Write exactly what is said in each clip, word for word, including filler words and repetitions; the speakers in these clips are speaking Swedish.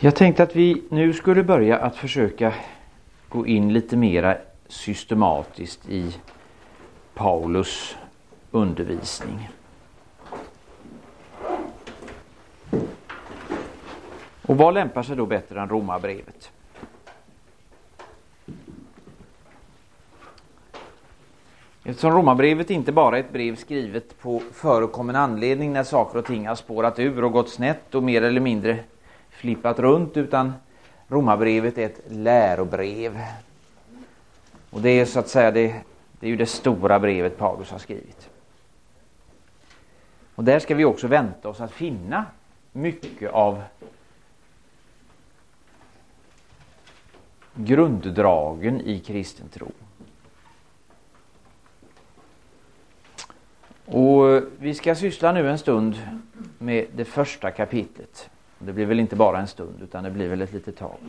Jag tänkte att vi nu skulle börja att försöka gå in lite mera systematiskt i Paulus undervisning. Och vad lämpar sig då bättre än Romarbrevet? Eftersom Romarbrevet inte bara är ett brev skrivet på förekommen anledning när saker och ting har spårat ur och gått snett och mer eller mindre flippat runt, utan Romarbrevet är ett lärobrev. Och det är så att säga det, det är ju det stora brevet Paulus har skrivit. Och där ska vi också vänta oss att finna mycket av grunddragen i kristen tro. Och vi ska syssla nu en stund med det första kapitlet. Det blir väl inte bara en stund, utan det blir väl ett litet tag.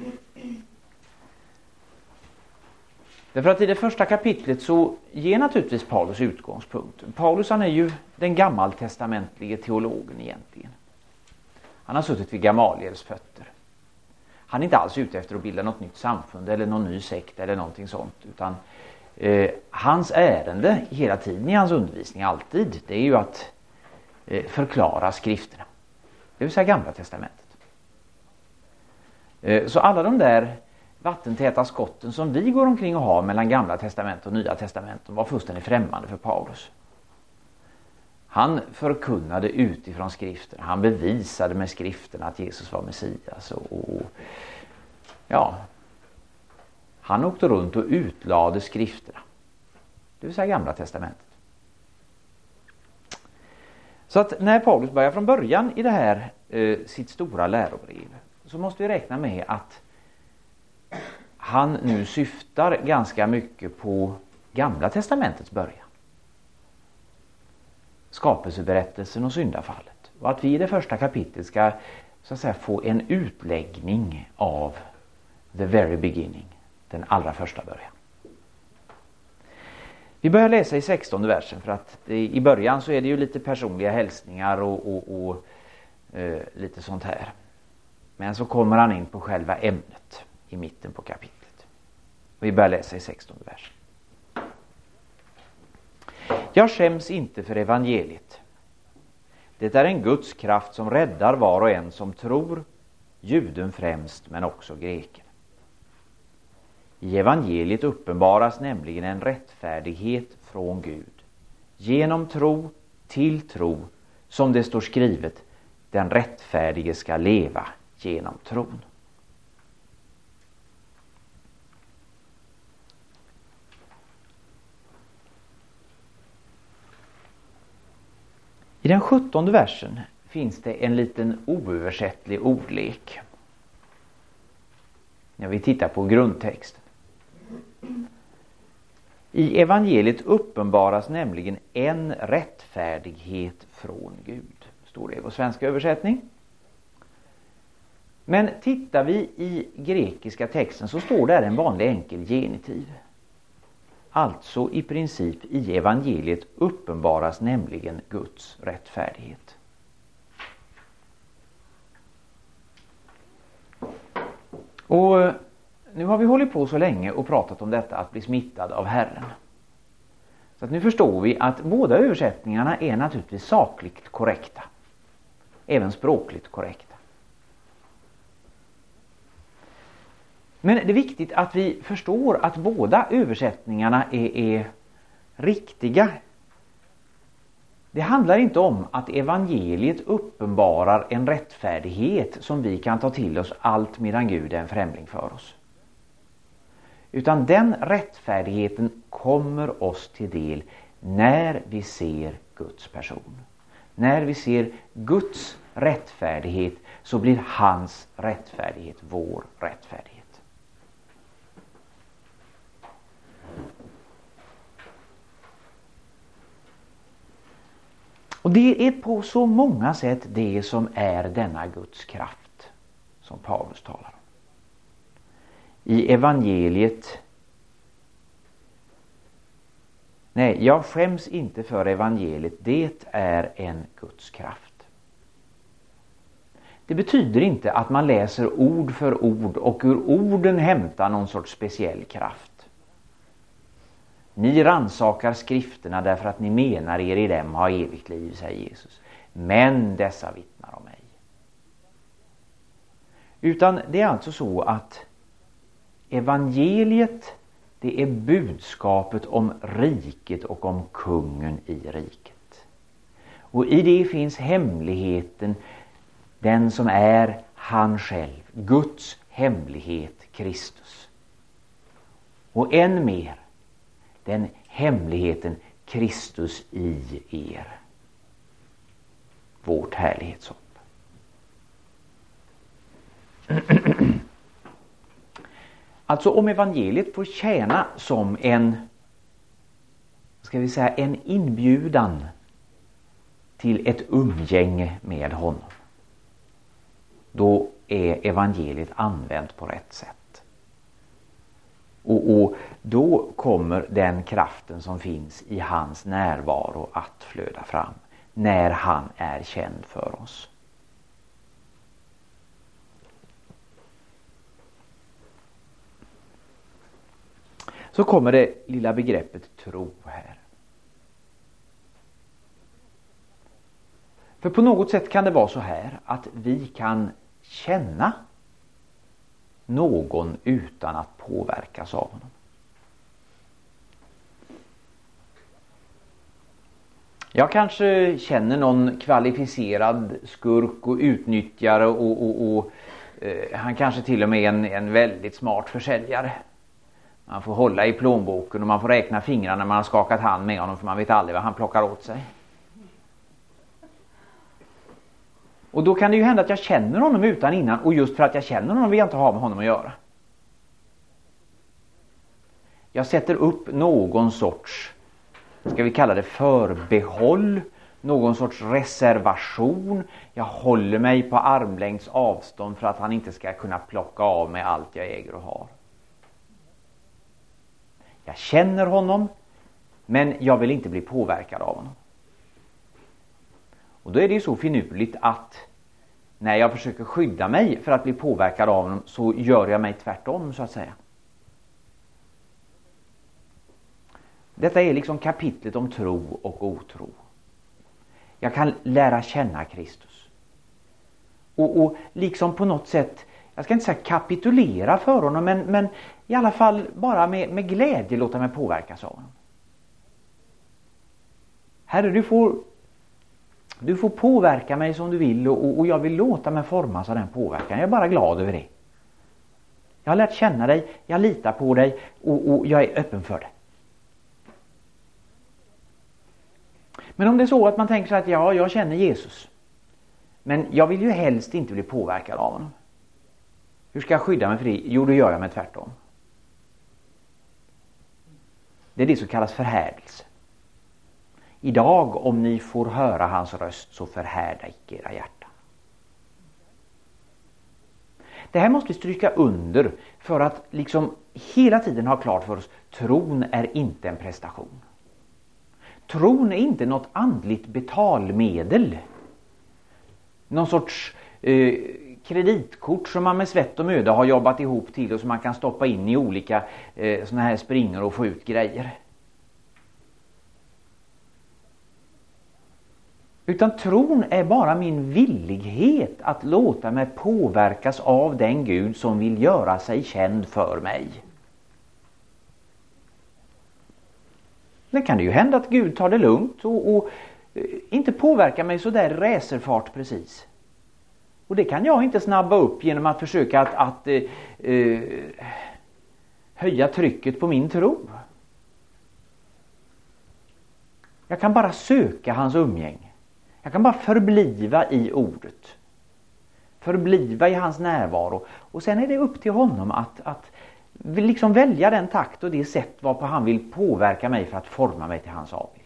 Därför att i det första kapitlet så ger naturligtvis Paulus utgångspunkten. Paulus, han är ju den gammaltestamentlige teologen egentligen. Han har suttit vid Gamaliels fötter. Han är inte alls ute efter att bilda något nytt samfund eller någon ny sekt eller någonting sånt, utan eh, hans ärende hela tiden i hans undervisning, alltid, det är ju att eh, förklara skrifterna. Det vill säga Gamla testamentet. Eh, så alla de där vattentäta skotten som vi går omkring och har mellan Gamla testamentet och Nya testamentet var fullständigt främmande för Paulus. Han förkunnade utifrån skrifterna. Han bevisade med skrifterna att Jesus var Messias. Och, och, ja, han åkte runt och utlade skrifterna. Det vill säga Gamla testamentet. Så att när Paulus börjar från början i det här eh, sitt stora lärobrev, så måste vi räkna med att han nu syftar ganska mycket på Gamla testamentets början. Skapelseberättelsen och syndafallet. Och att vi i det första kapitlet ska så att säga få en utläggning av the very beginning, den allra första början. Vi börjar läsa i sextonde versen, för att det, i början så är det ju lite personliga hälsningar och, och, och eh, lite sånt här. Men så kommer han in på själva ämnet i mitten på kapitlet. Vi börjar läsa i sextonde versen. Jag skäms inte för evangeliet. Det är en Guds kraft som räddar var och en som tror, juden främst men också greken. I evangeliet uppenbaras nämligen en rättfärdighet från Gud. Genom tro till tro, som det står skrivet, den rättfärdige ska leva genom tron. I den sjuttonde versen finns det en liten oöversättlig ordlek. När vi tittar på grundtexten. I evangeliet uppenbaras nämligen en rättfärdighet från Gud. Står det i vår svenska översättning. Men tittar vi i grekiska texten så står där en vanlig enkel genitiv. Alltså i princip i evangeliet uppenbaras nämligen Guds rättfärdighet. Och nu har vi hållit på så länge och pratat om detta att bli smittad av Herren. Så att nu förstår vi att båda översättningarna är naturligtvis sakligt korrekta. Även språkligt korrekta. Men det är viktigt att vi förstår att båda översättningarna är, är riktiga. Det handlar inte om att evangeliet uppenbarar en rättfärdighet som vi kan ta till oss allt medan Gud är en främling för oss. Utan den rättfärdigheten kommer oss till del när vi ser Guds person. När vi ser Guds rättfärdighet så blir hans rättfärdighet vår rättfärdighet. Och det är på så många sätt det som är denna Guds kraft som Paulus talar om. I evangeliet, nej, jag skäms inte för evangeliet, det är en Guds kraft. Det betyder inte att man läser ord för ord och ur orden hämtar någon sorts speciell kraft. Ni rannsakar skrifterna därför att ni menar er i dem ha evigt liv, säger Jesus. Men dessa vittnar om mig. Utan det är alltså så att evangeliet, det är budskapet om riket och om kungen i riket. Och i det finns hemligheten, den som är han själv, Guds hemlighet, Kristus. Och än mer, den hemligheten, Kristus i er. Vårt härlighetshopp. Alltså om evangeliet får tjäna som en, ska vi säga, en inbjudan till ett umgänge med honom, då är evangeliet använt på rätt sätt. Och, och då kommer den kraften som finns i hans närvaro att flöda fram när han är känd för oss. Så kommer det lilla begreppet tro här. För på något sätt kan det vara så här att vi kan känna någon utan att påverkas av honom. Jag kanske känner någon kvalificerad skurk och utnyttjare och, och, och eh, han kanske till och med är en, en väldigt smart försäljare. Man får hålla i plånboken och man får räkna fingrarna när man har skakat hand med honom, för man vet aldrig vad han plockar åt sig. Och då kan det ju hända att jag känner honom utan innan, och just för att jag känner honom vill jag inte ha med honom att göra. Jag sätter upp någon sorts, ska vi kalla det förbehåll, någon sorts reservation. Jag håller mig på armlängds avstånd för att han inte ska kunna plocka av mig allt jag äger och har. Jag känner honom, men jag vill inte bli påverkad av honom. Och då är det ju så finurligt att när jag försöker skydda mig för att bli påverkad av honom, så gör jag mig tvärtom, så att säga. Detta är liksom kapitlet om tro och otro. Jag kan lära känna Kristus. Och, och liksom på något sätt, jag ska inte säga kapitulera för honom, men, men i alla fall bara med, med glädje låta mig påverkas av honom. Herre, du får, du får påverka mig som du vill, och, och jag vill låta mig formas av den påverkan. Jag är bara glad över det. Jag har lärt känna dig, jag litar på dig och, och jag är öppen för det. Men om det är så att man tänker sig att ja, jag känner Jesus, men jag vill ju helst inte bli påverkad av honom. Hur ska jag skydda mig för det? Jo, då gör jag mig tvärtom. Det är det som kallas förhärdelse. Idag, om ni får höra hans röst, så förhärda icke era hjärtan. Det här måste vi stryka under för att liksom hela tiden ha klart för oss, tron är inte en prestation. Tron är inte något andligt betalmedel. Någon sorts eh, kreditkort som man med svett och möda har jobbat ihop till och som man kan stoppa in i olika eh, såna här springor och få ut grejer. Utan tron är bara min villighet att låta mig påverkas av den Gud som vill göra sig känd för mig. Sen kan det ju hända att Gud tar det lugnt och, och inte påverkar mig så där i racerfart precis. Och det kan jag inte snabba upp genom att försöka att, att eh, eh, höja trycket på min tro. Jag kan bara söka hans umgänge. Jag kan bara förbliva i ordet. Förbliva i hans närvaro. Och sen är det upp till honom att, att liksom välja den takt och det sätt varpå han vill påverka mig för att forma mig till hans avbild.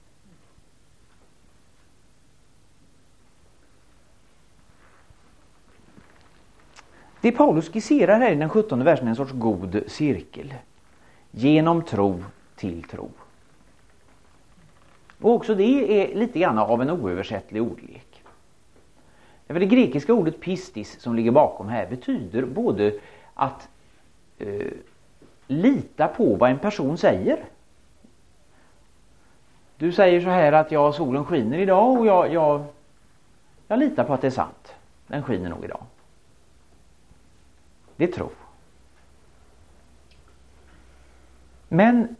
Det Paulus skisserar här i den sjuttonde versen är en sorts god cirkel. Genom tro till tro. Och också det är lite grann av en oöversättlig ordlek. För det grekiska ordet pistis som ligger bakom här betyder både att eh, lita på vad en person säger. Du säger så här att ja, solen skiner idag och jag, jag, jag litar på att det är sant. Den skiner nog idag. Det är tro. Men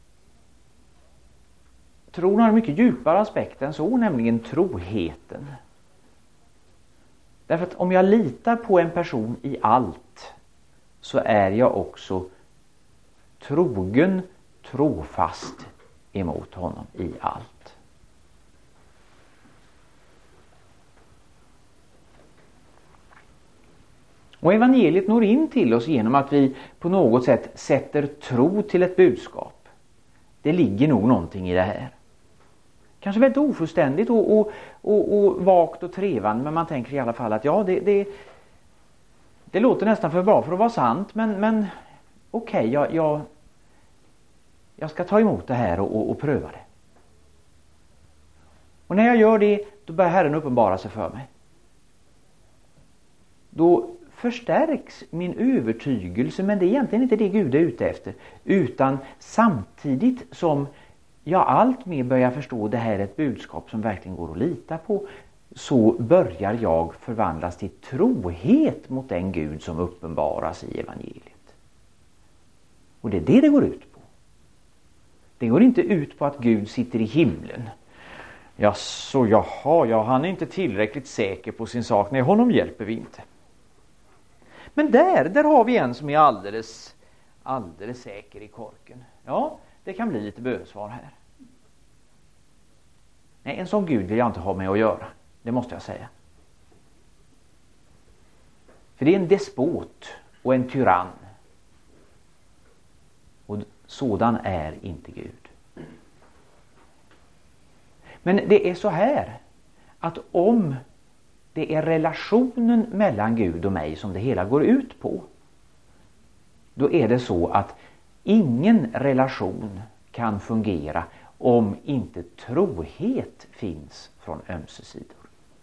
tron har en mycket djupare aspekt än så, nämligen troheten. Därför att om jag litar på en person i allt så är jag också trogen, trofast emot honom i allt. Och evangeliet når in till oss genom att vi på något sätt sätter tro till ett budskap. Det ligger nog någonting i det här. Kanske väldigt ofullständigt och, och, och, och vagt och trevande, men man tänker i alla fall att ja, det, det, det låter nästan för bra för att vara sant, men, men okej, okay, jag, jag, jag ska ta emot det här och, och, och pröva det. Och när jag gör det, då börjar Herren uppenbara sig för mig. Då förstärks min övertygelse, men det är egentligen inte det Gud är ute efter, utan samtidigt som jag allt mer börjar förstå det här är ett budskap som verkligen går att lita på, så börjar jag förvandlas till trohet mot den Gud som uppenbaras i evangeliet. Och det är det det går ut på. Det går inte ut på att Gud sitter i himlen. Ja, så jaha, ja, han är inte tillräckligt säker på sin sak. Nej, honom hjälper vi inte. Men där, där har vi en som är alldeles, alldeles säker i korken. Ja, det kan bli lite bönesvar här. Nej, en sån Gud vill jag inte ha med att göra. Det måste jag säga. För det är en despot och en tyrann. Och sådan är inte Gud. Men det är så här att om det är relationen mellan Gud och mig som det hela går ut på, då är det så att ingen relation kan fungera om inte trohet finns från ömse sidor.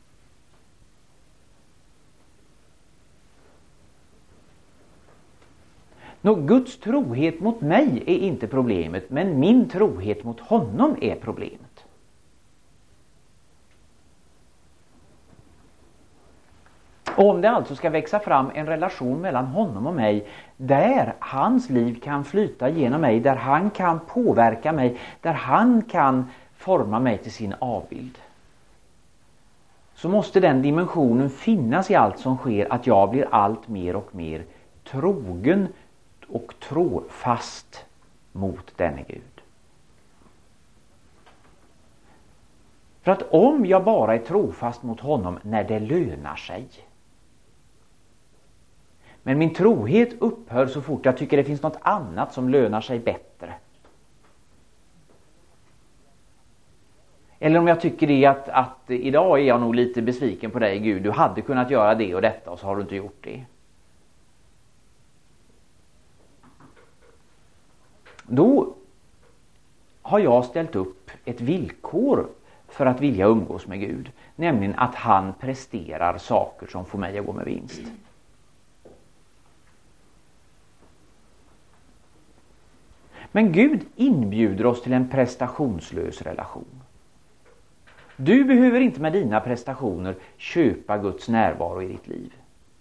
Nå, Guds trohet mot mig är inte problemet, men min trohet mot honom är problemet. Och om det alltså ska växa fram en relation mellan honom och mig där hans liv kan flyta genom mig, där han kan påverka mig, där han kan forma mig till sin avbild, så måste den dimensionen finnas i allt som sker, att jag blir allt mer och mer trogen och trofast mot denne Gud. För att om jag bara är trofast mot honom när det lönar sig, men min trohet upphör så fort jag tycker det finns något annat som lönar sig bättre, eller om jag tycker det att, att idag är jag nog lite besviken på dig Gud, du hade kunnat göra det och detta och så har du inte gjort det, då har jag ställt upp ett villkor för att vilja umgås med Gud, nämligen att han presterar saker som får mig att gå med vinst. Men Gud inbjuder oss till en prestationslös relation. Du behöver inte med dina prestationer köpa Guds närvaro i ditt liv.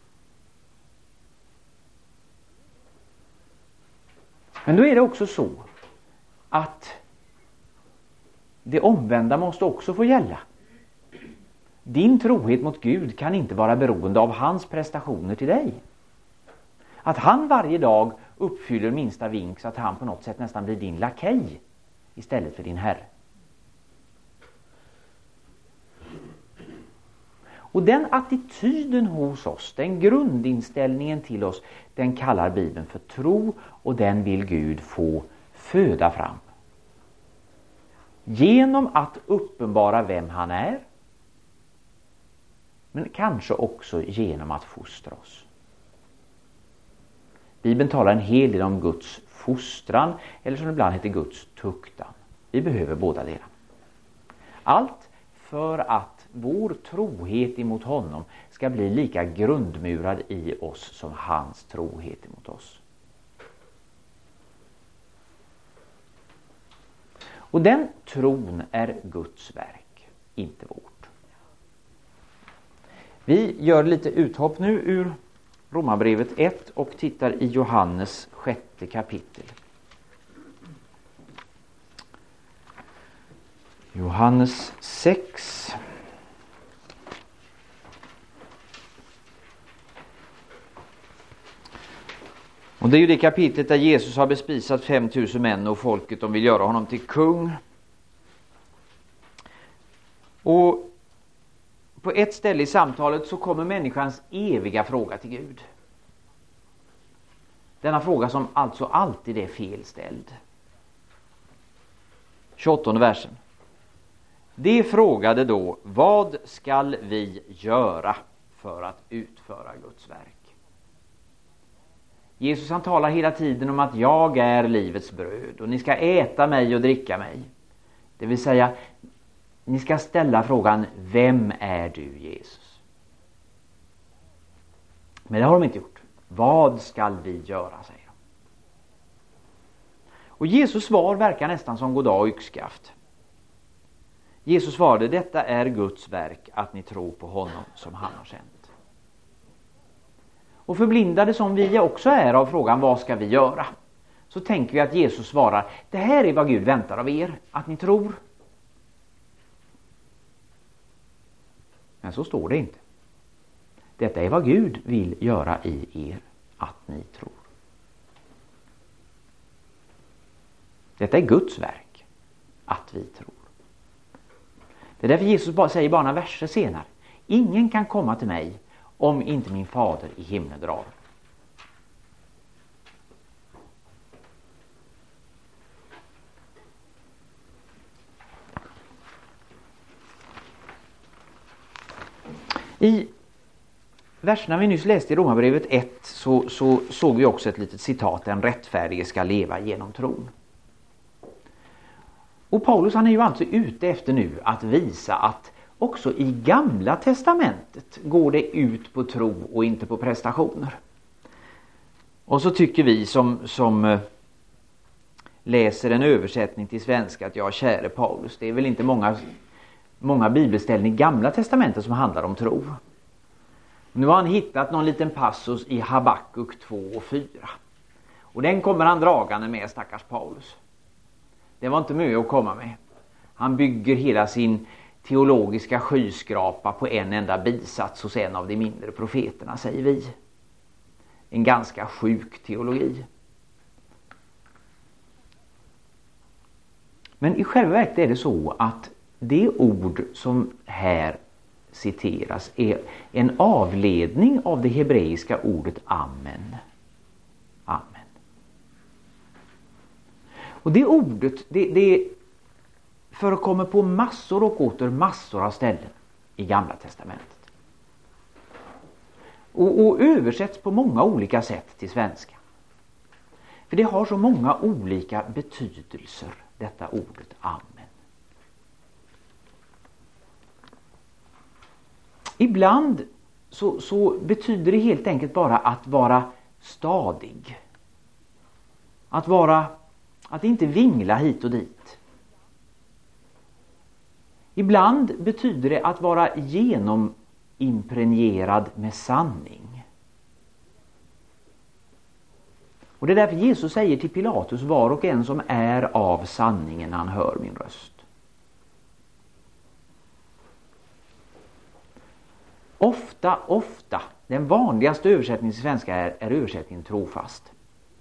Men då är det också så att det omvända måste också få gälla. Din trohet mot Gud kan inte vara beroende av hans prestationer till dig. Att han varje dag uppfyller minsta vink så att han på något sätt nästan blir din lakej istället för din herre. Och den attityden hos oss, den grundinställningen till oss, den kallar Bibeln för tro, och den vill Gud få föda fram. Genom att uppenbara vem han är, men kanske också genom att fostra oss. Bibeln talar en hel del om Guds fostran, eller som det ibland heter Guds tuktan. Vi behöver båda delar. Allt för att vår trohet emot honom ska bli lika grundmurad i oss som hans trohet emot oss. Och den tron är Guds verk, inte vårt. Vi gör lite uthopp nu ur Romarbrevet ett och tittar i Johannes sjätte kapitel. Johannes sex. Och det är ju det kapitlet där Jesus har bespisat fem tusen män och folket de vill göra honom till kung. Och på ett ställe i samtalet så kommer människans eviga fråga till Gud. Denna fråga som alltså alltid är felställd. tjugoåttonde versen. Det frågade då, vad skall vi göra för att utföra Guds verk? Jesus han talar hela tiden om att jag är livets bröd och ni ska äta mig och dricka mig. Det vill säga, ni ska ställa frågan, vem är du Jesus? Men det har de inte gjort. Vad ska vi göra, säger de. Och Jesus svar verkar nästan som goddag och yxskaft. Jesus svarade, detta är Guds verk, att ni tror på honom som han har sänt. Och förblindade som vi också är av frågan, vad ska vi göra? Så tänker vi att Jesus svarar, det här är vad Gud väntar av er, att ni tror. Men så står det inte. Detta är vad Gud vill göra i er, att ni tror. Detta är Guds verk, att vi tror. Det är därför Jesus bara säger bara några verser senare. Ingen kan komma till mig om inte min fader i himlen drar. I verserna vi nyss läste i Romarbrevet ett så, så såg vi också ett litet citat, den rättfärdige ska leva genom tron. Och Paulus han är ju alltså ute efter nu att visa att också i Gamla testamentet går det ut på tro och inte på prestationer. Och så tycker vi som, som läser en översättning till svenska att ja, käre Paulus, det är väl inte många, många bibelställen i Gamla testamentet som handlar om tro. Nu har han hittat någon liten passus i Habakuk två och fyra. Och den kommer han dragande med, stackars Paulus. Det var inte mycket att komma med. Han bygger hela sin teologiska skyskrapa på en enda bisats hos en av de mindre profeterna, säger vi. En ganska sjuk teologi. Men i själva verket är det så att det ord som här citeras är en avledning av det hebreiska ordet amen. Amen. Och det ordet, det, det förekommer på massor och åter massor av ställen i Gamla testamentet. Och, och översätts på många olika sätt till svenska. För det har så många olika betydelser, detta ordet amen. Ibland så, så betyder det helt enkelt bara att vara stadig. Att vara, att inte vingla hit och dit. Ibland betyder det att vara genomimpregnerad med sanning. Och det är därför Jesus säger till Pilatus, var och en som är av sanningen när han hör min röst. Ofta, ofta, den vanligaste översättningen till svenska är, är översättningen trofast.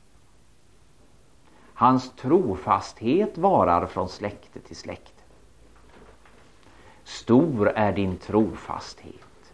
Hans trofasthet varar från släkte till släkte. Stor är din trofasthet.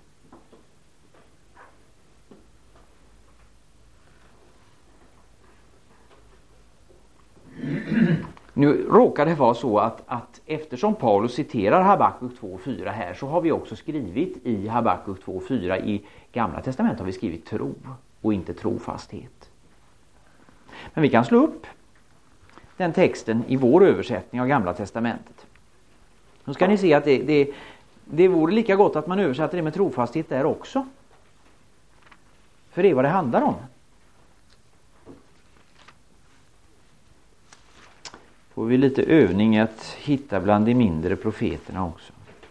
Nu råkar det vara så att, att eftersom Paulus citerar Habakuk två fyra här, så har vi också skrivit i Habakuk två fyra i Gamla testamentet har vi skrivit tro och inte trofasthet. Men vi kan slå upp den texten i vår översättning av Gamla testamentet. Då ska ni se att det, det, det vore lika gott att man översatte det med trofasthet där också. För det är vad det handlar om. Får vi lite övning att hitta bland de mindre profeterna också.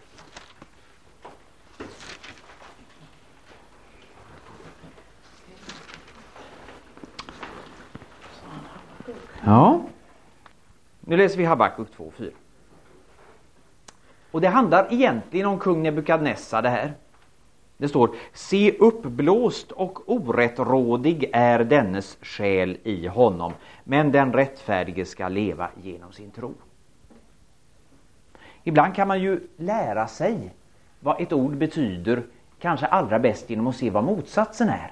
Ja, nu läser vi Habakuk två fyra. Och det handlar egentligen om kung Nebukadnessar det här. Det står: se uppblåst och orättrådig är dennes själ i honom, men den rättfärdige ska leva genom sin tro. Ibland kan man ju lära sig vad ett ord betyder, kanske allra bäst genom att se vad motsatsen är.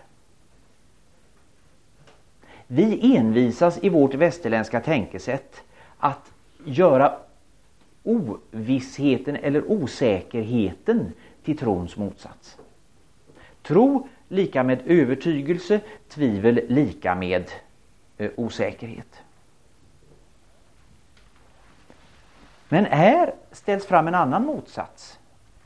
Vi envisas i vårt västerländska tänkesätt att göra ovissheten eller osäkerheten till trons motsats. Tro lika med övertygelse, tvivel lika med eh, osäkerhet. Men här ställs fram en annan motsats.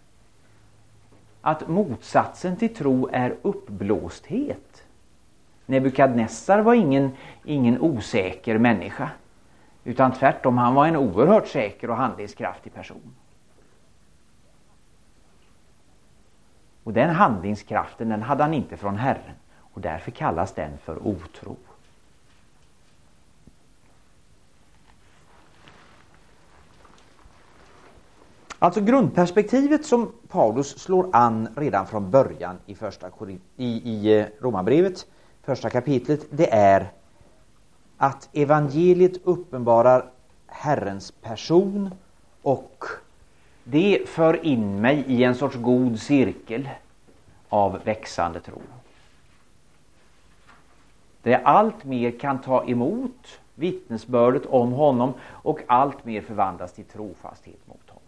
Att motsatsen till tro är uppblåsthet. Nebukadnessar var ingen, ingen osäker människa, utan tvärtom, han var en oerhört säker och handlingskraftig person. Och den handlingskraften, den hade han inte från Herren, och därför kallas den för otro. Alltså grundperspektivet som Paulus slår an redan från början i första i, i Romarbrevet, första kapitlet, det är att evangeliet uppenbarar Herrens person, och det för in mig i en sorts god cirkel av växande tro. Det allt mer kan ta emot vittnesbördet om honom och allt mer förvandlas till trofasthet mot honom.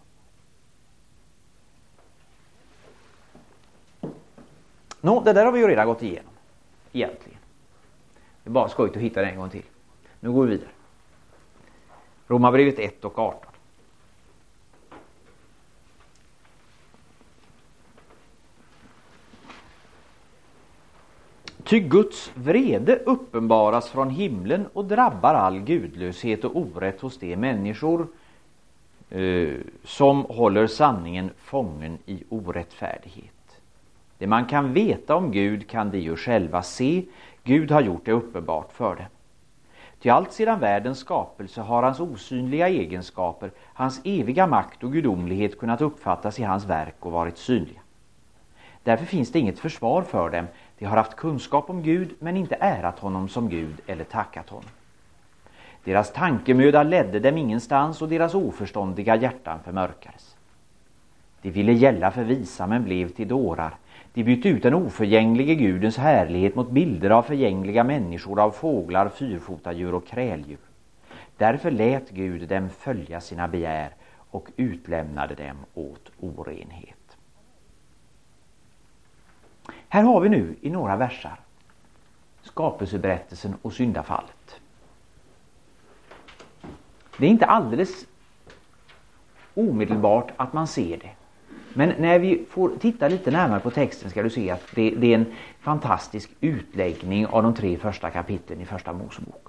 Nå, det där har vi ju redan gått igenom, egentligen. Det är bara skojigt att hitta det en gång till. Nu går vi vidare. Romarbrevet ett och arton. Ty Guds vrede uppenbaras från himlen och drabbar all gudlöshet och orätt hos de människor eh, som håller sanningen fången i orättfärdighet. Det man kan veta om Gud kan de ju själva se. Gud har gjort det uppenbart för dem. Ty allt sedan världens skapelse har hans osynliga egenskaper, hans eviga makt och gudomlighet kunnat uppfattas i hans verk och varit synliga. Därför finns det inget försvar för dem. De har haft kunskap om Gud men inte ärat honom som Gud eller tackat honom. Deras tankemöda ledde dem ingenstans och deras oförståndiga hjärtan förmörkades. De ville gälla för visa men blev till dårar. De bytte ut den oförgänglige Gudens härlighet mot bilder av förgängliga människor, av fåglar, fyrfotadjur och kräldjur. Därför lät Gud dem följa sina begär och utlämnade dem åt orenhet. Här har vi nu i några versar skapelseberättelsen och syndafallet. Det är inte alldeles omedelbart att man ser det. Men när vi får titta lite närmare på texten ska du se att det, det är en fantastisk utläggning av de tre första kapitlen i första Mosebok.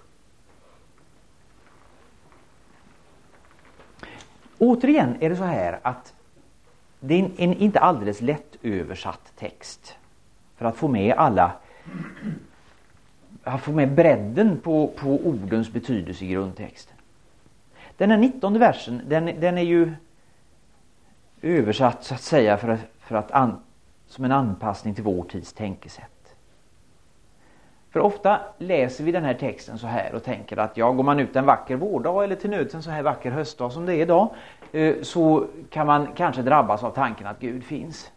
Återigen är det så här att det är en, en inte alldeles lätt översatt text för att få med alla, att få med bredden på, på ordens betydelse i grundtexten. Den här nittonde versen, den, den är ju översatt så att säga för att, för att an, som en anpassning till vår tids tänkesätt. För ofta läser vi den här texten så här och tänker att ja, går man ut en vacker vårdag eller till nöds en så här vacker höstdag som det är idag, så kan man kanske drabbas av tanken att Gud finns.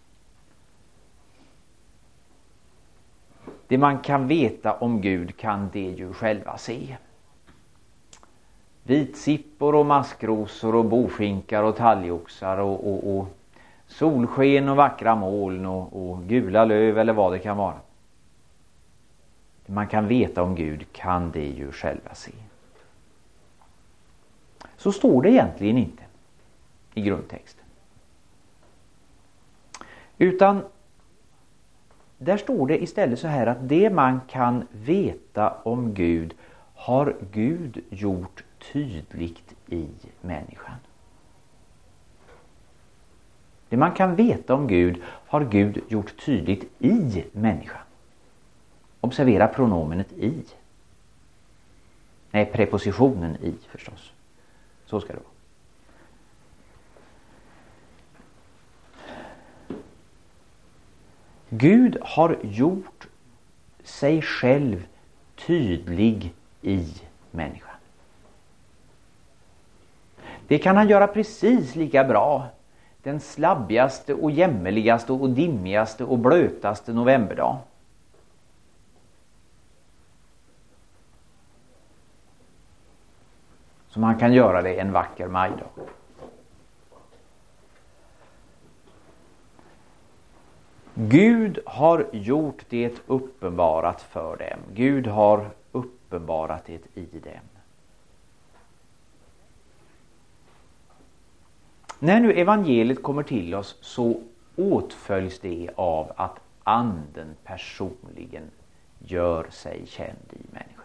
Det man kan veta om Gud kan det ju själva se. Vitsippor och maskrosor och bofinkar och talgoxar och, och, och solsken och vackra moln och, och gula löv eller vad det kan vara. Det man kan veta om Gud kan det ju själva se. Så står det egentligen inte i grundtexten. Utan där står det istället så här att det man kan veta om Gud har Gud gjort tydligt i människan. Det man kan veta om Gud har Gud gjort tydligt i människan. Observera pronomenet i. Nej, prepositionen i förstås. Så ska det vara. Gud har gjort sig själv tydlig i människan. Det kan han göra precis lika bra den slabbigaste och jämmeligaste och dimmigaste och blötaste novemberdag. Som han kan göra det en vacker majdag. Gud har gjort det uppenbarat för dem. Gud har uppenbarat det i dem. När nu evangeliet kommer till oss så åtföljs det av att anden personligen gör sig känd i människan.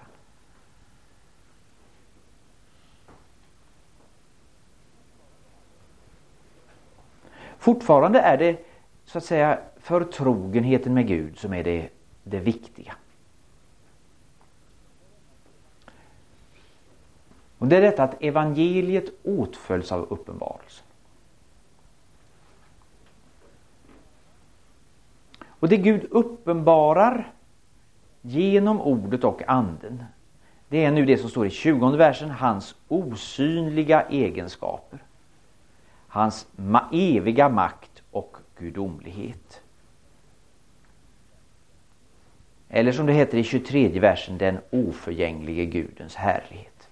Fortfarande är det så att säga förtrogenheten med Gud som är det, det viktiga. Och det är detta att evangeliet åtföljs av uppenbarelsen. Och det Gud uppenbarar genom ordet och anden, det är nu det som står i tjugonde versen, hans osynliga egenskaper. Hans ma- eviga makt och gudomlighet. Eller som det heter i tjugotredje versen, den oförgänglige Gudens härlighet.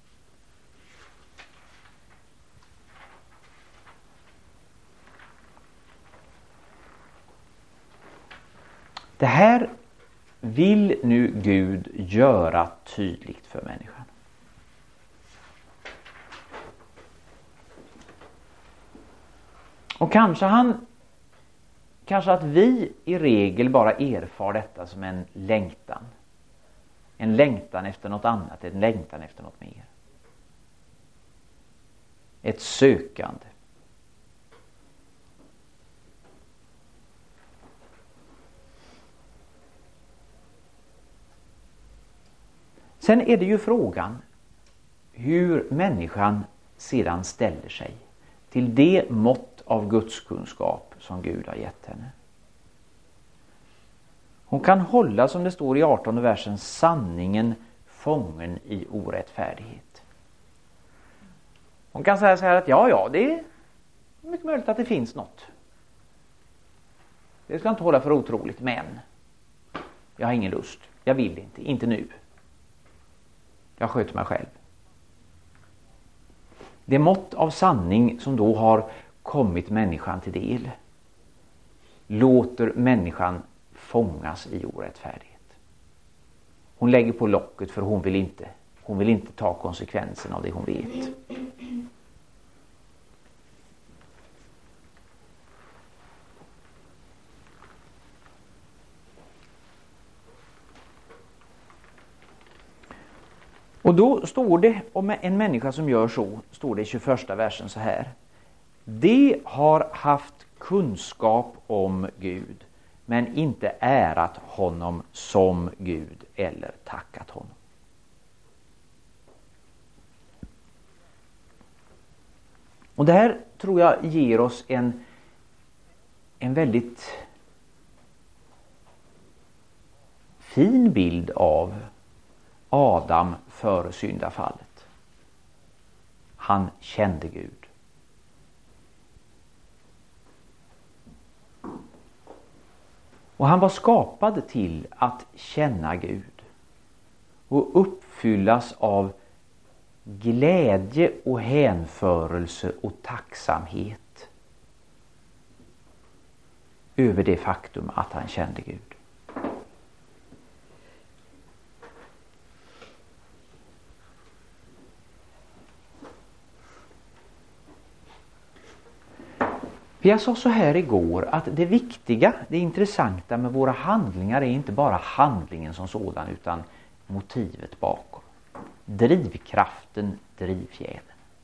Det här vill nu Gud göra tydligt för människan. Och kanske han kanske att vi i regel bara erfar detta som en längtan. En längtan efter något annat, en längtan efter något mer. Ett sökande. Sen är det ju frågan hur människan sedan ställer sig till det mått av gudskunskap som Gud har gett henne. Hon kan hålla, som det står i artonde versen, sanningen fången i orättfärdighet. Hon kan säga så här att ja, ja, det är mycket möjligt att det finns något. Det ska jag inte hålla för otroligt, men jag har ingen lust. Jag vill inte, inte nu. Jag sköter mig själv. Det mått av sanning som då har kommit människan till del låter människan fångas i orättfärdighet. Hon lägger på locket för hon vill inte, hon vill inte ta konsekvensen av det hon vet. Och då står det om en människa som gör så, står det i tjugoförsta versen så här. De har haft kunskap om Gud, men inte ärat honom som Gud eller tackat honom. Och det här tror jag ger oss en, en väldigt fin bild av Adam före syndafallet. Han kände Gud. Och han var skapad till att känna Gud och uppfyllas av glädje och hänförelse och tacksamhet över det faktum att han kände Gud. För jag sa så här igår att det viktiga, det intressanta med våra handlingar är inte bara handlingen som sådan utan motivet bakom. Drivkraften, drivfjädern.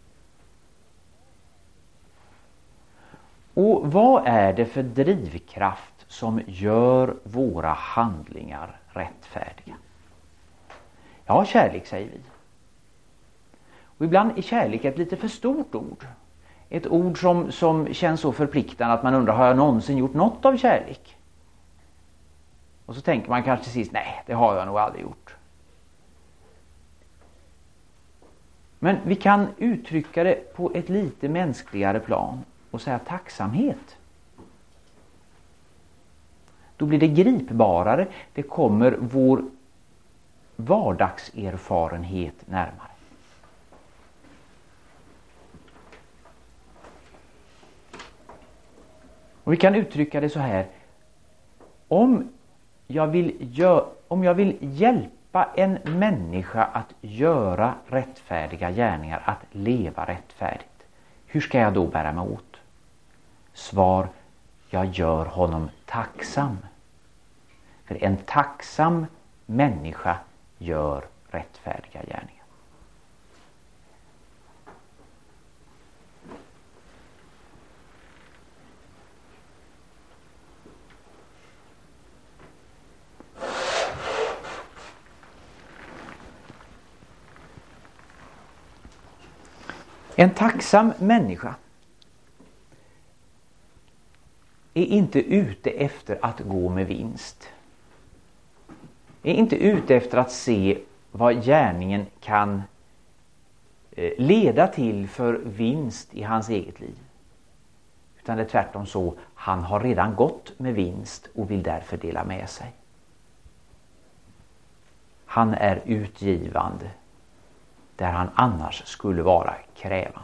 Och vad är det för drivkraft som gör våra handlingar rättfärdiga? Ja, kärlek säger vi. Och ibland är kärlek ett lite för stort ord. Ett ord som, som känns så förpliktande att man undrar, har jag någonsin gjort något av kärlek? Och så tänker man kanske till sist, nej, det har jag nog aldrig gjort. Men vi kan uttrycka det på ett lite mänskligare plan och säga tacksamhet. Då blir det gripbarare, det kommer vår vardagserfarenhet närmare. Och vi kan uttrycka det så här. Om jag vill, gö- om jag vill hjälpa en människa att göra rättfärdiga gärningar, att leva rättfärdigt, hur ska jag då bära mig åt? Svar, jag gör honom tacksam. För en tacksam människa gör rättfärdiga gärningar. En tacksam människa är inte ute efter att gå med vinst. Är inte ute efter att se vad gärningen kan leda till för vinst i hans eget liv. Utan det är tvärtom så, han har redan gått med vinst och vill därför dela med sig. Han är utgivande där han annars skulle vara krävande.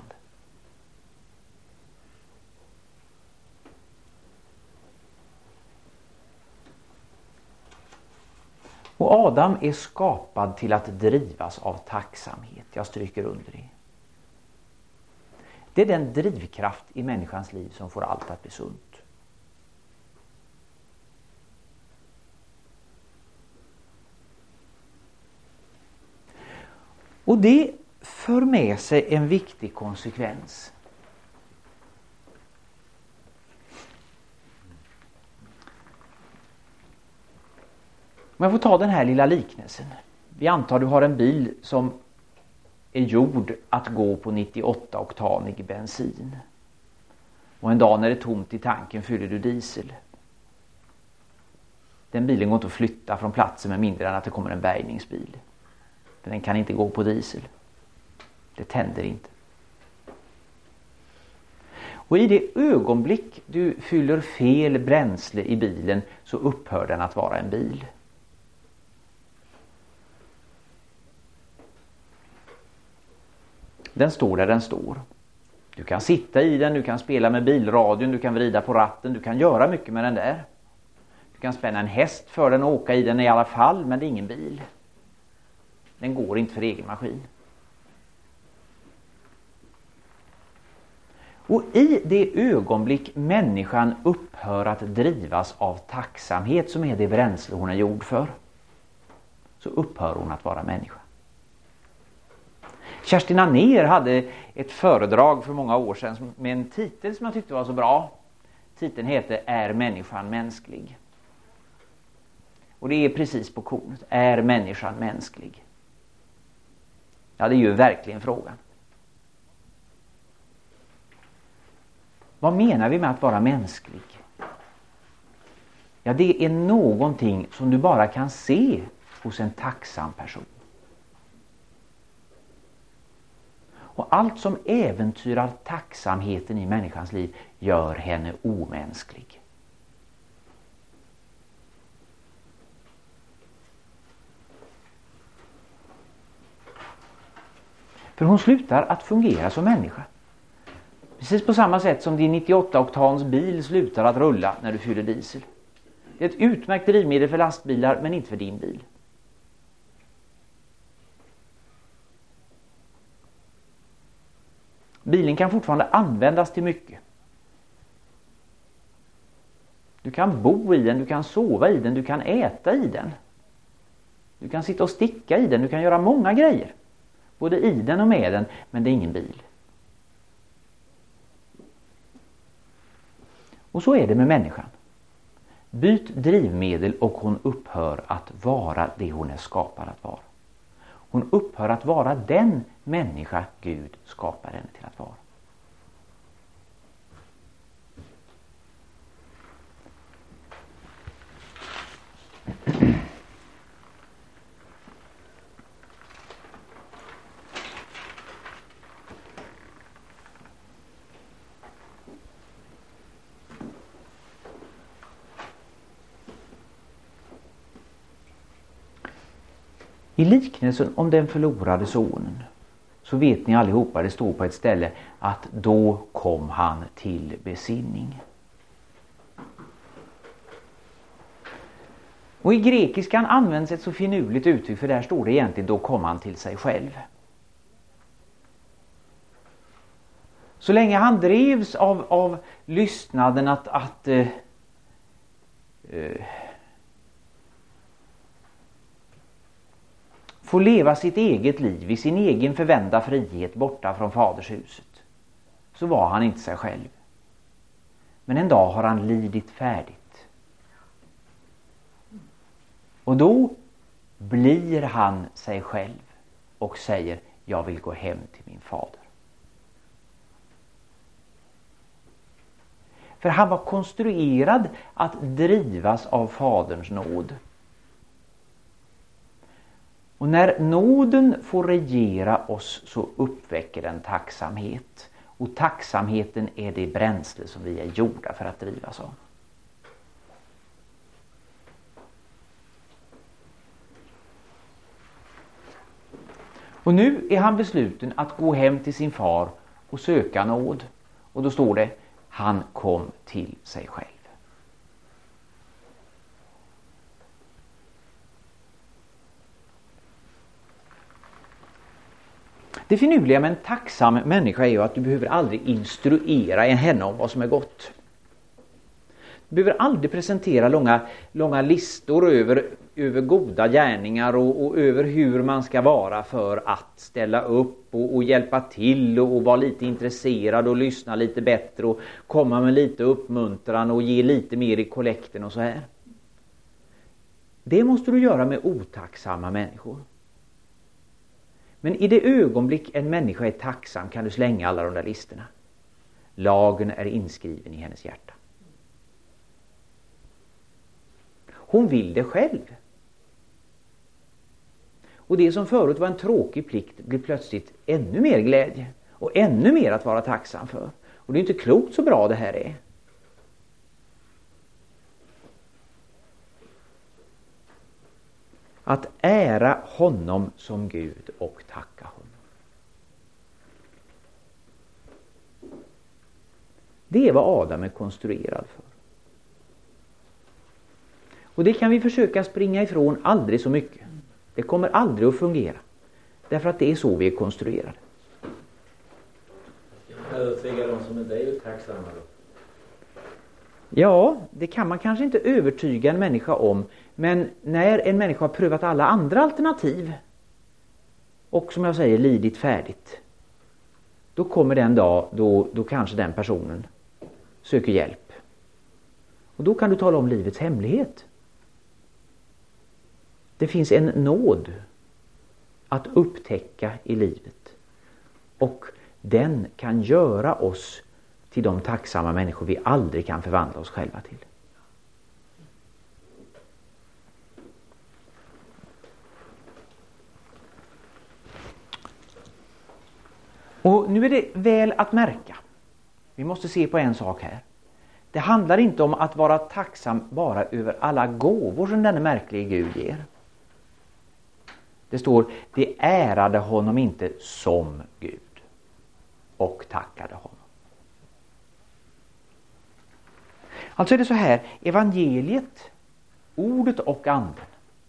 Och Adam är skapad till att drivas av tacksamhet. Jag stryker under det. Det är den drivkraft i människans liv som får allt att bli sunt. Och det för med sig en viktig konsekvens. Om jag får ta den här lilla liknelsen. Vi antar att du har en bil som är gjord att gå på nittioåtta oktanig bensin. Och en dag när det är tomt i tanken fyller du diesel. Den bilen går inte att flytta från platsen med mindre än att det kommer en bärgningsbil. För den kan inte gå på diesel. Det tänder inte. Och i det ögonblick du fyller fel bränsle i bilen så upphör den att vara en bil. Den står där den står. Du kan sitta i den, du kan spela med bilradion, du kan vrida på ratten, du kan göra mycket med den där. Du kan spänna en häst för den och åka i den i alla fall, men det är ingen bil. Den går inte för egen maskin. Och i det ögonblick människan upphör att drivas av tacksamhet, som är det bränsle hon är gjord för, så upphör hon att vara människa. Kerstin Anér hade ett föredrag för många år sedan med en titel som jag tyckte var så bra. Titeln heter Är människan mänsklig? Och det är precis på kornet. Är människan mänsklig? Ja, det är ju verkligen frågan. Vad menar vi med att vara mänsklig? Ja, det är någonting som du bara kan se hos en tacksam person. Och allt som äventyrar tacksamheten i människans liv gör henne omänsklig. För hon slutar att fungera som människa. Precis på samma sätt som din nittioåtta oktans bil slutar att rulla när du fyller diesel. Det är ett utmärkt drivmedel för lastbilar, men inte för din bil. Bilen kan fortfarande användas till mycket. Du kan bo i den, du kan sova i den, du kan äta i den. Du kan sitta och sticka i den, du kan göra många grejer. Både i den och med den, men det är ingen bil. Och så är det med människan. Byt drivmedel och hon upphör att vara det hon är skapad att vara. Hon upphör att vara den människa Gud skapar henne till att vara. I liknelsen om den förlorade sonen så vet ni allihopa, det står på ett ställe att då kom han till besinning. Och i grekiskan används ett så finurligt uttryck, för där står det egentligen då kom han till sig själv. Så länge han drevs av, av lystnaden att, att eh, eh, få leva sitt eget liv i sin egen förvända frihet borta från fadershuset, så var han inte sig själv. Men en dag har han lidit färdigt. Och då blir han sig själv och säger: jag vill gå hem till min fader. För han var konstruerad att drivas av faderns nåd. Och när nåden får regera oss så uppväcker den tacksamhet. Och tacksamheten är det bränsle som vi är gjorda för att drivas av. Och nu är han besluten att gå hem till sin far och söka nåd. Och då står det: han kom till sig själv. Det finurliga med en tacksam människa är ju att du behöver aldrig instruera henne om vad som är gott. Du behöver aldrig presentera långa, långa listor över, över goda gärningar och, och över hur man ska vara för att ställa upp och, och hjälpa till och, och vara lite intresserad och lyssna lite bättre och komma med lite uppmuntran och ge lite mer i kollekten och så här. Det måste du göra med otacksamma människor. Men i det ögonblick en människa är tacksam kan du slänga alla de där listorna. Lagen är inskriven i hennes hjärta. Hon vill det själv. Och det som förut var en tråkig plikt blir plötsligt ännu mer glädje. Och ännu mer att vara tacksam för. Och det är inte klokt så bra det här är. Att ära honom som Gud och tacka honom. Det är vad Adam är konstruerad för. Och det kan vi försöka springa ifrån aldrig så mycket. Det kommer aldrig att fungera. Därför att det är så vi är konstruerade. Jag övertygar de som inte är tacksamma då. Ja, det kan man kanske inte övertyga en människa om. Men när en människa har prövat alla andra alternativ och som jag säger lidit färdigt, då kommer den dag då, då kanske den personen söker hjälp. Och då kan du tala om livets hemlighet. Det finns en nåd att upptäcka i livet. Och den kan göra oss till de tacksamma människor vi aldrig kan förvandla oss själva till. Och nu är det väl att märka. Vi måste se på en sak här. Det handlar inte om att vara tacksam bara över alla gåvor som denne märkliga Gud ger. Det står: det ärade honom inte som Gud och tackade honom. Alltså är det så här, evangeliet, ordet och anden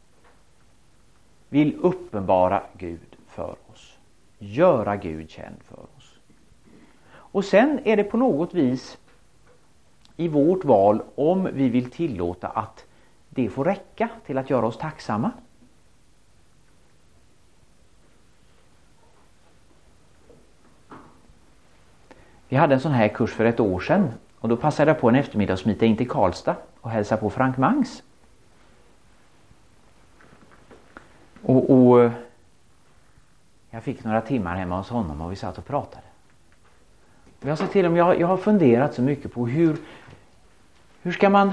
vill uppenbara Gud för oss. Göra Gud känd för oss. Och sen är det på något vis i vårt val om vi vill tillåta att det får räcka till att göra oss tacksamma. Vi hade en sån här kurs för ett år sedan och då passade jag på en eftermiddag att smita in till Karlstad och hälsa på Frank Mangs. Och, och jag fick några timmar hemma hos honom och vi satt och pratade. Och jag sa till honom, jag, jag har funderat så mycket på hur, hur ska man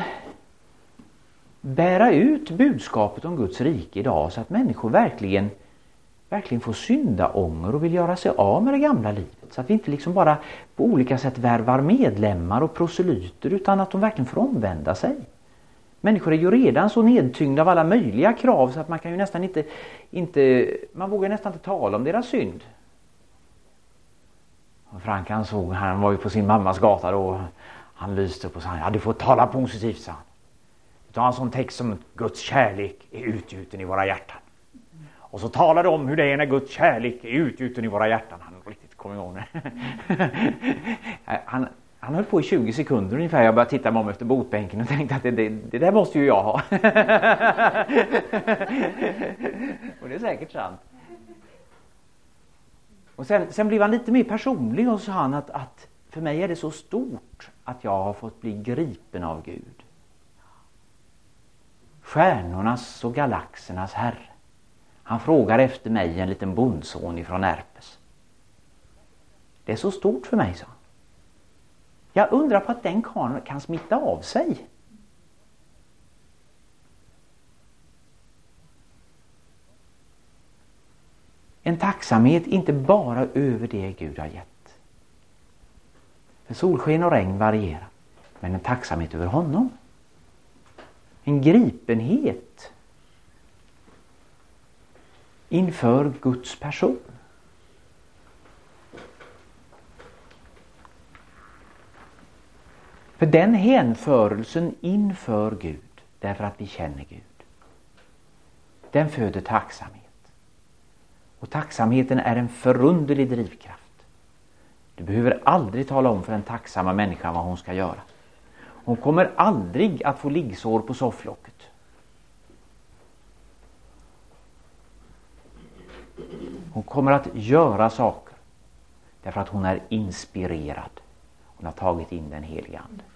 bära ut budskapet om Guds rike idag så att människor verkligen, verkligen får syndaånger och vill göra sig av med det gamla livet. Så att vi inte liksom bara på olika sätt värvar medlemmar och proselyter utan att de verkligen får omvända sig. Människor är ju redan så nedtyngda av alla möjliga krav så att man kan ju nästan inte, inte man vågar nästan inte tala om deras synd. Och Frank han såg, han var ju på sin mammas gata då, han lyste upp och sa, ja du får tala positivt, sa han. Ta en sån text som Guds kärlek är utgjuten i våra hjärtan. Och så talade om hur det är när Guds kärlek är utgjuten i våra hjärtan. Han riktigt kom igång han, han höll på i tjugo sekunder ungefär. Jag började titta mig om efter botbänken och tänkte att det, det, det där måste ju jag ha. Och det är säkert sant. Och sen, sen blev han lite mer personlig och sa han att, att för mig är det så stort att jag har fått bli gripen av Gud. Stjärnornas och galaxernas herre. Han frågar efter mig, en liten bondson ifrån Ärpes. Det är så stort för mig, så. Jag undrar på att den karln kan smitta av sig. En tacksamhet inte bara över det Gud har gett. För solsken och regn varierar. Men en tacksamhet över honom. En gripenhet inför Guds person. För den hänförelsen inför Gud, därför att vi känner Gud, den föder tacksamhet. Och tacksamheten är en förunderlig drivkraft. Du behöver aldrig tala om för en tacksamma människa vad hon ska göra. Hon kommer aldrig att få liggsår på sofflocket. Hon kommer att göra saker därför att hon är inspirerad. Hon har tagit in den helige Ande.